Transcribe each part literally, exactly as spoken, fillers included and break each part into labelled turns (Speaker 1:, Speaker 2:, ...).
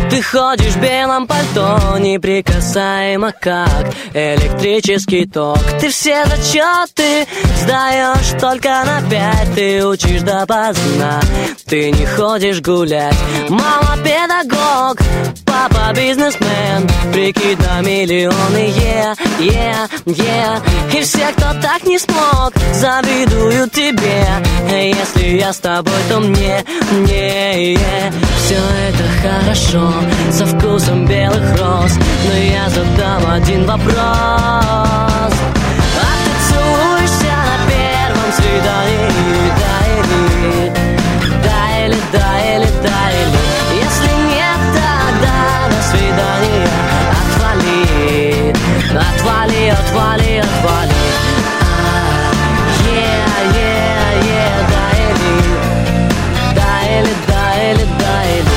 Speaker 1: Ты ходишь в белом пальто, неприкасаемо как электрический ток. Ты все зачеты сдаешь только на пять. Ты учишь допоздна, ты не ходишь гулять. Мама педагог, папа бизнесмен. Прикид на миллионы, yeah, yeah, yeah. И все, кто так не смог, завидуют тебе. Если я с тобой, то мне, мне, yeah. Все это хорошо, со вкусом белых роз, но я задам один вопрос. А ты целуешься на первом свидании? Да или, да или, да или, да или. Если нет, тогда до свидания. Отвали, отвали, отвали, отвали. Yeah, yeah, yeah, да или, да или, да или, да или.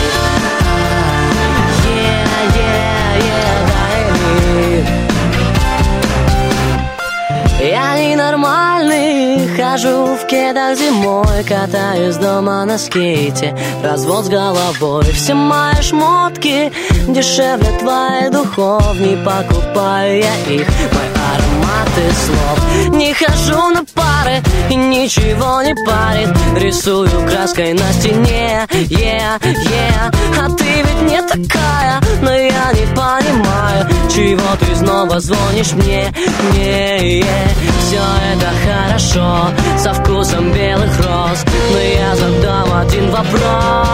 Speaker 1: Я ненормальный, хожу в кедах зимой, катаюсь дома на скейте, развод с головой. Все мои шмотки дешевле твоих духов, не покупаю я их, мой аромат и слов. Не хожу на пары и ничего не парит, рисую краской на стене, yeah, yeah. А ты ведь не такая, но я не понимаю, чего ты снова звонишь мне, мне, yeah. Все это хорошо, со вкусом белых роз, но я задам один вопрос.